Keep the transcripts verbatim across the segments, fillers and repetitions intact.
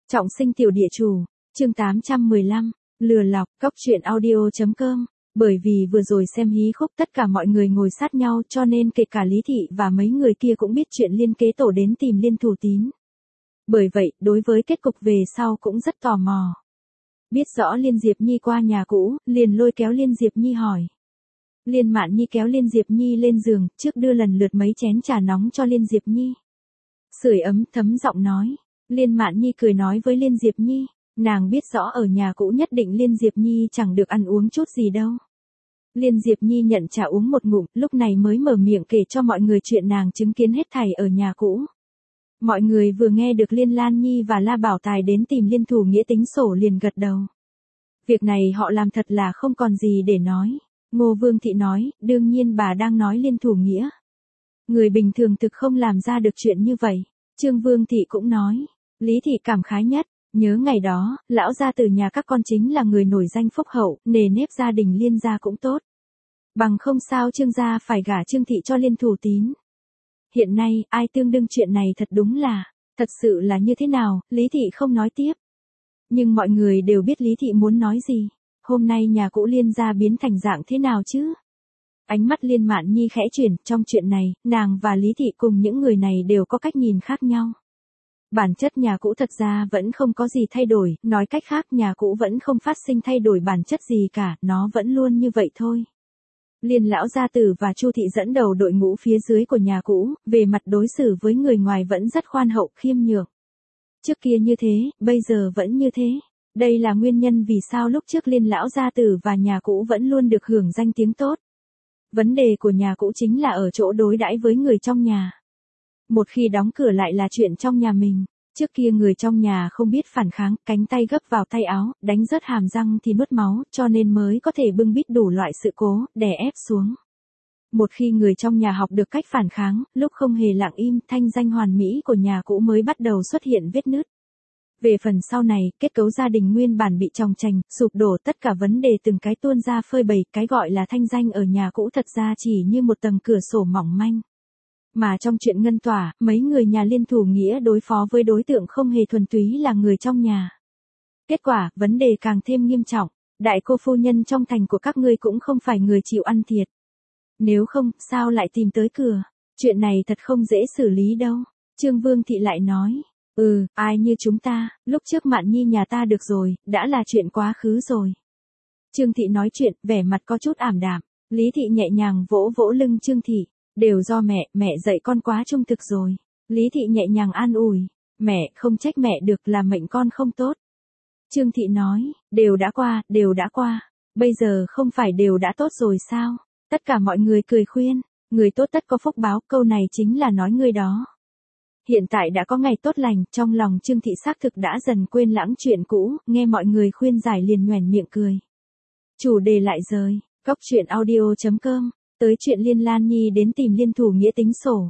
Trọng sinh tiểu địa chủ, chương tám trăm mười lăm, lừa lọc, cóc truyện audio.com. Bởi vì vừa rồi xem hí khúc tất cả mọi người ngồi sát nhau cho nên kể cả Lý Thị và mấy người kia cũng biết chuyện Liên kế tổ đến tìm Liên Thủ Tín. Bởi vậy, đối với kết cục về sau cũng rất tò mò. Biết rõ Liên Diệp Nhi qua nhà cũ, liền lôi kéo Liên Diệp Nhi hỏi. Liên Mạn Nhi kéo Liên Diệp Nhi lên giường, trước đưa lần lượt mấy chén trà nóng cho Liên Diệp Nhi. Sưởi ấm thấm giọng nói. Liên Mạn Nhi cười nói với Liên Diệp Nhi, nàng biết rõ ở nhà cũ nhất định Liên Diệp Nhi chẳng được ăn uống chút gì đâu. Liên Diệp Nhi nhận trà uống một ngụm, lúc này mới mở miệng kể cho mọi người chuyện nàng chứng kiến hết thảy ở nhà cũ. Mọi người vừa nghe được Liên Lan Nhi và La Bảo Tài đến tìm Liên Thủ Nghĩa tính sổ liền gật đầu. Việc này họ làm thật là không còn gì để nói. Ngô Vương Thị nói, đương nhiên bà đang nói Liên Thủ Nghĩa. Người bình thường thực không làm ra được chuyện như vậy. Trương Vương Thị cũng nói, Lý Thị cảm khái nhất, nhớ ngày đó, lão gia từ nhà các con chính là người nổi danh phúc hậu, nề nếp gia đình Liên gia cũng tốt. Bằng không sao Trương gia phải gả Trương Thị cho Liên Thủ Tín. Hiện nay, ai tương đương chuyện này thật đúng là, thật sự là như thế nào, Lý Thị không nói tiếp. Nhưng mọi người đều biết Lý Thị muốn nói gì, hôm nay nhà cũ Liên gia biến thành dạng thế nào chứ? Ánh mắt Liên Mạn Nhi khẽ chuyển, trong chuyện này, nàng và Lý Thị cùng những người này đều có cách nhìn khác nhau. Bản chất nhà cũ thật ra vẫn không có gì thay đổi, nói cách khác nhà cũ vẫn không phát sinh thay đổi bản chất gì cả, nó vẫn luôn như vậy thôi. Liên lão gia tử và Chu Thị dẫn đầu đội ngũ phía dưới của nhà cũ, về mặt đối xử với người ngoài vẫn rất khoan hậu khiêm nhường. Trước kia như thế, bây giờ vẫn như thế. Đây là nguyên nhân vì sao lúc trước Liên lão gia tử và nhà cũ vẫn luôn được hưởng danh tiếng tốt. Vấn đề của nhà cũ chính là ở chỗ đối đãi với người trong nhà. Một khi đóng cửa lại là chuyện trong nhà mình, trước kia người trong nhà không biết phản kháng, cánh tay gấp vào tay áo, đánh rớt hàm răng thì nuốt máu, cho nên mới có thể bưng bít đủ loại sự cố, đè ép xuống. Một khi người trong nhà học được cách phản kháng, lúc không hề lặng im, thanh danh hoàn mỹ của nhà cũ mới bắt đầu xuất hiện vết nứt. Về phần sau này, kết cấu gia đình nguyên bản bị chồng chành, sụp đổ, tất cả vấn đề từng cái tuôn ra phơi bày, cái gọi là thanh danh ở nhà cũ thật ra chỉ như một tầng cửa sổ mỏng manh. Mà trong chuyện ngân tỏa, mấy người nhà Liên Thủ Nghĩa đối phó với đối tượng không hề thuần túy là người trong nhà. Kết quả, vấn đề càng thêm nghiêm trọng, đại cô phu nhân trong thành của các ngươi cũng không phải người chịu ăn thiệt. Nếu không, sao lại tìm tới cửa? Chuyện này thật không dễ xử lý đâu. Trương Vương Thị lại nói, ừ, ai như chúng ta, lúc trước Mạn Nhi nhà ta được rồi, đã là chuyện quá khứ rồi. Trương Thị nói chuyện, vẻ mặt có chút ảm đạm, Lý Thị nhẹ nhàng vỗ vỗ lưng Trương Thị. Đều do mẹ, mẹ dạy con quá trung thực rồi. Lý Thị nhẹ nhàng an ủi. Mẹ, không trách mẹ được là mệnh con không tốt. Trương Thị nói, đều đã qua, đều đã qua. Bây giờ không phải đều đã tốt rồi sao? Tất cả mọi người cười khuyên. Người tốt tất có phúc báo, câu này chính là nói người đó. Hiện tại đã có ngày tốt lành, trong lòng Trương Thị xác thực đã dần quên lãng chuyện cũ, nghe mọi người khuyên giải liền nhoẻn miệng cười. Chủ đề lại rời, cóc truyện audio.com. Tới chuyện Liên Lan Nhi đến tìm Liên Thủ Nghĩa tính sổ.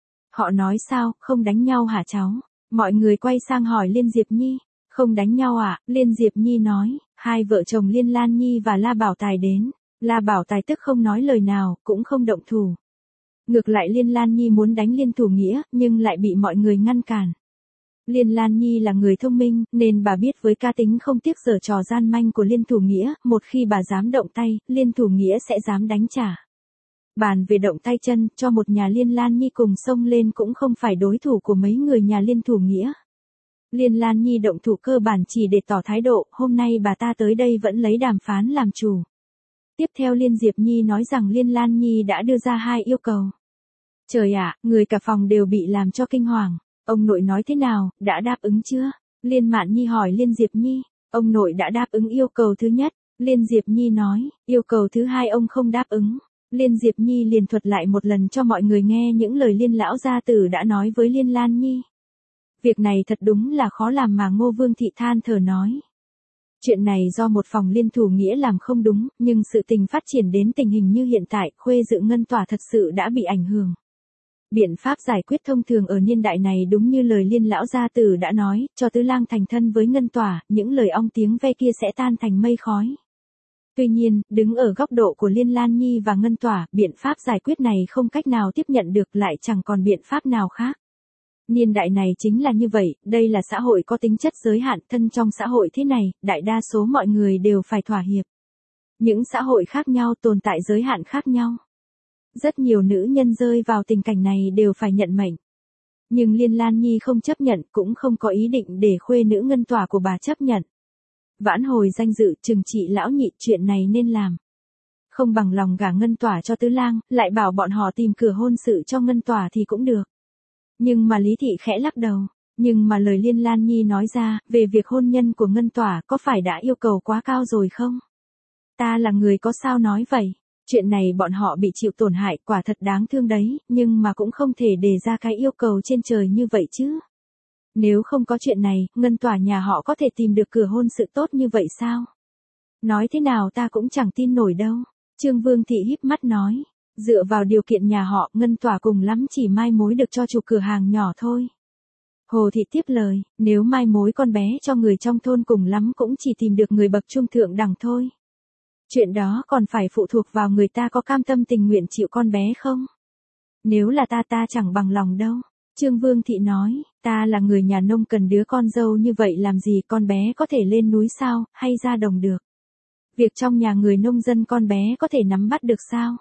Họ nói sao, không đánh nhau hả cháu? Mọi người quay sang hỏi Liên Diệp Nhi. Không đánh nhau à? Liên Diệp Nhi nói, hai vợ chồng Liên Lan Nhi và La Bảo Tài đến. La Bảo Tài tức không nói lời nào, cũng không động thủ. Ngược lại Liên Lan Nhi muốn đánh Liên Thủ Nghĩa, nhưng lại bị mọi người ngăn cản. Liên Lan Nhi là người thông minh, nên bà biết với cá tính không tiếc giở trò gian manh của Liên Thủ Nghĩa, một khi bà dám động tay, Liên Thủ Nghĩa sẽ dám đánh trả. Bàn về động tay chân, cho một nhà Liên Lan Nhi cùng xông lên cũng không phải đối thủ của mấy người nhà Liên Thủ Nghĩa. Liên Lan Nhi động thủ cơ bản chỉ để tỏ thái độ, hôm nay bà ta tới đây vẫn lấy đàm phán làm chủ. Tiếp theo Liên Diệp Nhi nói rằng Liên Lan Nhi đã đưa ra hai yêu cầu. Trời ạ, người cả phòng đều bị làm cho kinh hoàng. Ông nội nói thế nào, đã đáp ứng chưa? Liên Mạn Nhi hỏi Liên Diệp Nhi. Ông nội đã đáp ứng yêu cầu thứ nhất. Liên Diệp Nhi nói, yêu cầu thứ hai ông không đáp ứng. Liên Diệp Nhi liền thuật lại một lần cho mọi người nghe những lời Liên lão gia tử đã nói với Liên Lan Nhi. Việc này thật đúng là khó làm mà Ngô Vương Thị than thở nói. Chuyện này do một phòng Liên Thủ Nghĩa làm không đúng, nhưng sự tình phát triển đến tình hình như hiện tại, Khuê Dự Ngân Tỏa thật sự đã bị ảnh hưởng. Biện pháp giải quyết thông thường ở niên đại này đúng như lời Liên lão gia tử đã nói, cho Tứ Lang thành thân với Ngân Tỏa, những lời ong tiếng ve kia sẽ tan thành mây khói. Tuy nhiên, đứng ở góc độ của Liên Lan Nhi và Ngân Tỏa, biện pháp giải quyết này không cách nào tiếp nhận được lại chẳng còn biện pháp nào khác. Niên đại này chính là như vậy, đây là xã hội có tính chất giới hạn, thân trong xã hội thế này, đại đa số mọi người đều phải thỏa hiệp. Những xã hội khác nhau tồn tại giới hạn khác nhau. Rất nhiều nữ nhân rơi vào tình cảnh này đều phải nhận mệnh. Nhưng Liên Lan Nhi không chấp nhận, cũng không có ý định để khuê nữ Ngân Tỏa của bà chấp nhận. Vãn hồi danh dự, trừng trị lão nhị, chuyện này nên làm. Không bằng lòng gả Ngân Tỏa cho Tứ Lang, lại bảo bọn họ tìm cửa hôn sự cho Ngân Tỏa thì cũng được. Nhưng mà Lý Thị khẽ lắc đầu. Nhưng mà lời Liên Lan Nhi nói ra, về việc hôn nhân của Ngân Tỏa có phải đã yêu cầu quá cao rồi không? Ta là người có sao nói vậy? Chuyện này bọn họ bị chịu tổn hại quả thật đáng thương đấy, nhưng mà cũng không thể đề ra cái yêu cầu trên trời như vậy chứ. Nếu không có chuyện này, Ngân Tỏa nhà họ có thể tìm được cửa hôn sự tốt như vậy sao? Nói thế nào ta cũng chẳng tin nổi đâu. Trương Vương Thị híp mắt nói. Dựa vào điều kiện nhà họ, Ngân Tỏa cùng lắm chỉ mai mối được cho chủ cửa hàng nhỏ thôi. Hồ Thị tiếp lời, nếu mai mối con bé cho người trong thôn cùng lắm cũng chỉ tìm được người bậc trung thượng đẳng thôi. Chuyện đó còn phải phụ thuộc vào người ta có cam tâm tình nguyện chịu con bé không? Nếu là ta ta chẳng bằng lòng đâu. Trương Vương Thị nói, ta là người nhà nông cần đứa con dâu như vậy làm gì con bé có thể lên núi sao, hay ra đồng được. Việc trong nhà người nông dân con bé có thể nắm bắt được sao?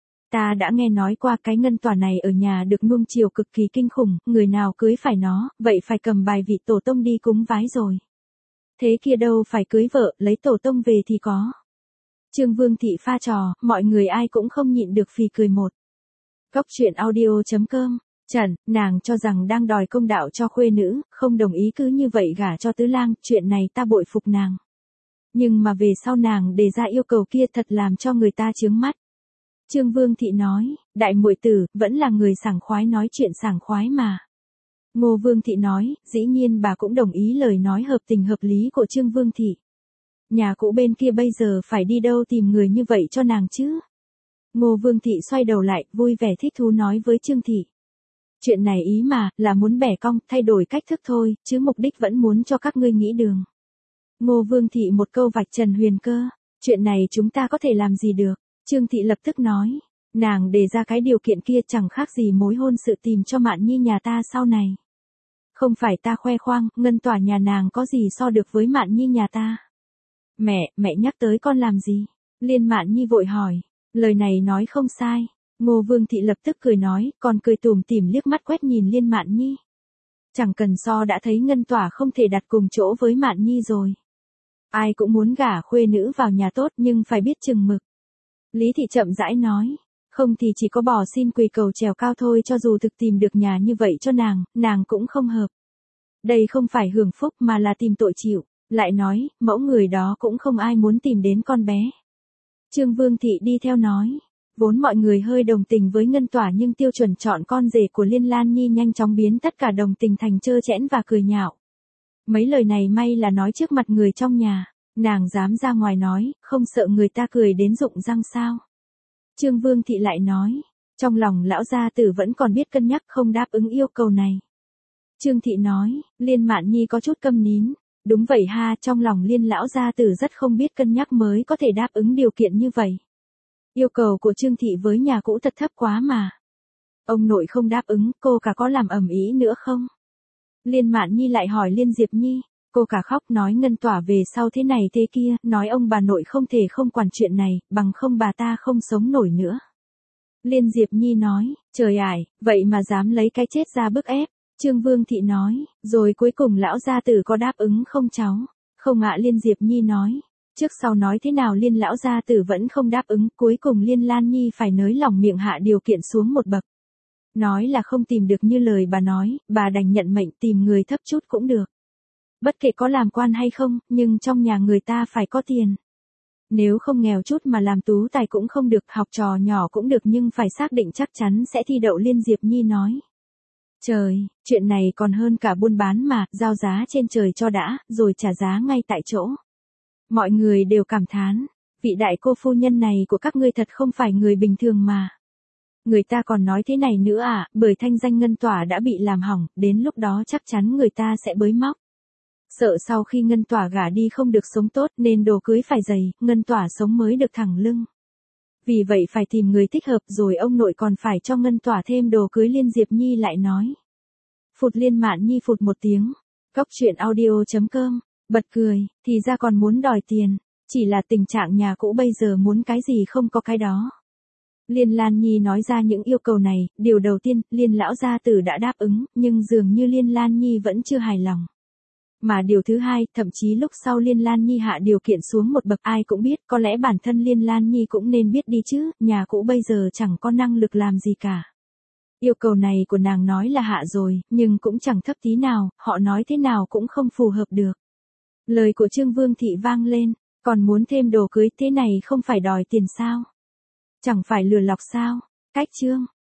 Ta đã nghe nói qua cái Ngân Tỏa này ở nhà được nuông chiều cực kỳ kinh khủng, người nào cưới phải nó, vậy phải cầm bài vị tổ tông đi cúng vái rồi. Thế kia đâu phải cưới vợ, lấy tổ tông về thì có. Trương Vương Thị pha trò, mọi người ai cũng không nhịn được phì cười một. Góc truyện audio chấm com. Trần, nàng cho rằng đang đòi công đạo cho khuê nữ, không đồng ý cứ như vậy gả cho Tứ Lang, chuyện này ta bội phục nàng. Nhưng mà về sau nàng đề ra yêu cầu kia thật làm cho người ta chướng mắt. Trương Vương Thị nói, đại muội tử, vẫn là người sảng khoái nói chuyện sảng khoái mà. Ngô Vương Thị nói, dĩ nhiên bà cũng đồng ý lời nói hợp tình hợp lý của Trương Vương Thị. Nhà cũ bên kia bây giờ phải đi đâu tìm người như vậy cho nàng chứ? Ngô Vương Thị xoay đầu lại, vui vẻ thích thú nói với Trương Thị. Chuyện này ý mà, là muốn bẻ cong, thay đổi cách thức thôi, chứ mục đích vẫn muốn cho các ngươi nghĩ đường. Ngô Vương Thị một câu vạch trần huyền cơ, chuyện này chúng ta có thể làm gì được? Trương Thị lập tức nói, nàng đề ra cái điều kiện kia chẳng khác gì mối hôn sự tìm cho Mạn Nhi nhà ta sau này. Không phải ta khoe khoang, Ngân Tỏa nhà nàng có gì so được với Mạn Nhi nhà ta. Mẹ, mẹ nhắc tới con làm gì? Liên Mạn Nhi vội hỏi, lời này nói không sai. Ngô Vương Thị lập tức cười nói, còn cười tủm tỉm liếc mắt quét nhìn Liên Mạn Nhi. Chẳng cần so đã thấy Ngân Tỏa không thể đặt cùng chỗ với Mạn Nhi rồi. Ai cũng muốn gả khuê nữ vào nhà tốt nhưng phải biết chừng mực. Lý Thị chậm rãi nói, không thì chỉ có bỏ xin quỳ cầu trèo cao thôi, cho dù thực tìm được nhà như vậy cho nàng, nàng cũng không hợp. Đây không phải hưởng phúc mà là tìm tội chịu, lại nói, mẫu người đó cũng không ai muốn tìm đến con bé. Trương Vương Thị đi theo nói, vốn mọi người hơi đồng tình với Ngân Tỏa nhưng tiêu chuẩn chọn con rể của Liên Lan Nhi nhanh chóng biến tất cả đồng tình thành trơ trẽn và cười nhạo. Mấy lời này may là nói trước mặt người trong nhà. Nàng dám ra ngoài nói, không sợ người ta cười đến rụng răng sao? Trương Vương Thị lại nói, trong lòng lão gia tử vẫn còn biết cân nhắc không đáp ứng yêu cầu này. Trương Thị nói, Liên Mạn Nhi có chút câm nín, đúng vậy ha, trong lòng Liên lão gia tử rất không biết cân nhắc mới có thể đáp ứng điều kiện như vậy. Yêu cầu của Trương Thị với nhà cũ thật thấp quá mà. Ông nội không đáp ứng, cô cả có làm ầm ĩ nữa không? Liên Mạn Nhi lại hỏi Liên Diệp Nhi. Cô cả khóc nói Ngân Tỏa về sau thế này thế kia, nói ông bà nội không thể không quản chuyện này, bằng không bà ta không sống nổi nữa. Liên Diệp Nhi nói, trời ải, vậy mà dám lấy cái chết ra bức ép. Trương Vương Thị nói, rồi cuối cùng lão gia tử có đáp ứng không cháu? Không ạ. Liên Diệp Nhi nói, trước sau nói thế nào Liên lão gia tử vẫn không đáp ứng, cuối cùng Liên Lan Nhi phải nới lòng miệng hạ điều kiện xuống một bậc. Nói là không tìm được như lời bà nói, bà đành nhận mệnh tìm người thấp chút cũng được. Bất kể có làm quan hay không, nhưng trong nhà người ta phải có tiền. Nếu không nghèo chút mà làm tú tài cũng không được, học trò nhỏ cũng được nhưng phải xác định chắc chắn sẽ thi đậu. Liên Diệp Nhi nói. Trời, chuyện này còn hơn cả buôn bán mà, giao giá trên trời cho đã, rồi trả giá ngay tại chỗ. Mọi người đều cảm thán, vị đại cô phu nhân này của các ngươi thật không phải người bình thường mà. Người ta còn nói thế này nữa à, bởi thanh danh Ngân Tỏa đã bị làm hỏng, đến lúc đó chắc chắn người ta sẽ bới móc. Sợ sau khi Ngân Tỏa gả đi không được sống tốt nên đồ cưới phải dày, Ngân Tỏa sống mới được thẳng lưng. Vì vậy phải tìm người thích hợp rồi ông nội còn phải cho Ngân Tỏa thêm đồ cưới. Liên Diệp Nhi lại nói. Phụt Liên Mạn Nhi phụt một tiếng. Cốc truyện audio chấm com, bật cười, thì ra còn muốn đòi tiền, chỉ là tình trạng nhà cũ bây giờ muốn cái gì không có cái đó. Liên Lan Nhi nói ra những yêu cầu này, điều đầu tiên, Liên lão gia tử đã đáp ứng, nhưng dường như Liên Lan Nhi vẫn chưa hài lòng. Mà điều thứ hai, thậm chí lúc sau Liên Lan Nhi hạ điều kiện xuống một bậc ai cũng biết, có lẽ bản thân Liên Lan Nhi cũng nên biết đi chứ, nhà cũ bây giờ chẳng có năng lực làm gì cả. Yêu cầu này của nàng nói là hạ rồi, nhưng cũng chẳng thấp tí nào, họ nói thế nào cũng không phù hợp được. Lời của Trương Vương Thị vang lên, còn muốn thêm đồ cưới thế này không phải đòi tiền sao? Chẳng phải lừa lọc sao? Cách Trương